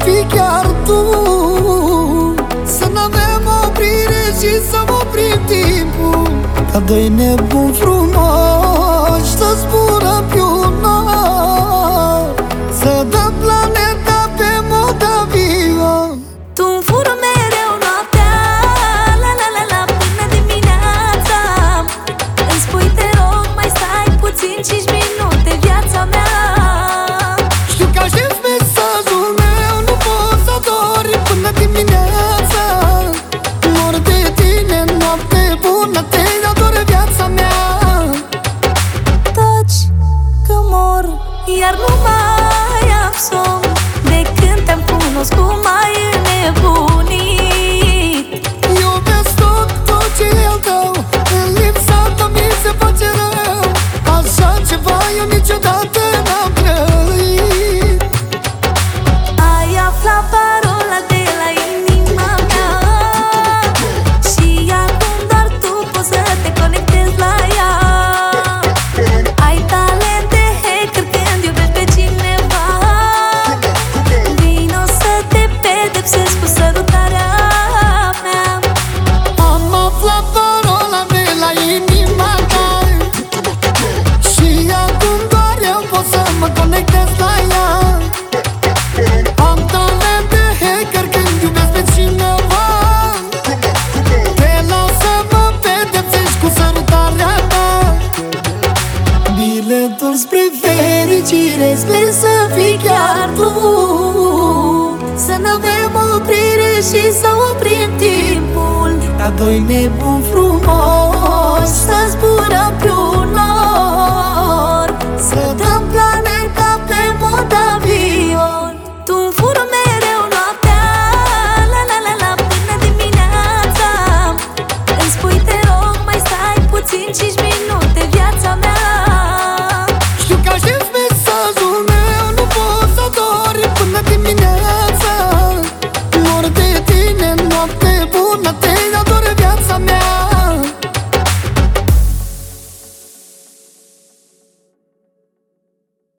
fii chiar tu. Să n-avem oprire și să oprim timpul, ca doi nebuni frumoși să zburăm pe un nor, să dăm planeta pe mod avion. Tu-mi fură mereu noaptea, la la la la, până dimineața. Îmi spui te rog, mai stai puțin, 5 minute, viața mea. Știu că aștepți mesajul meu, nu pot să adori până dimineața. Mor de tine, noapte bună, te ador, viața mea. Taci că mor, iar nu mai am somn. De când te-am cunoscut mai înnebunit. Iubesc tot ce e al tău, în lipsa ta mi se face rău. Așa ceva eu niciodată n-am trăit. Ai aflat parola de la inima mea și acum doar tu poți să te conectezi la ea. Ai talent de hacker când iubești pe cineva. Vino să te pedepsesc cu sărutarea mea. Am aflat parola de la inima ta și acum doar eu pot să mă conectez la ea. Am talent de hacker când iubesc pe cineva. Te las să mă pedepsești cu sărutarea ta. Biletul spre fericire, sper să fii chiar tu. Să n-avem oprire și să oprim timpul, ca doi nebuni frumoși să zburăm pe un nor, să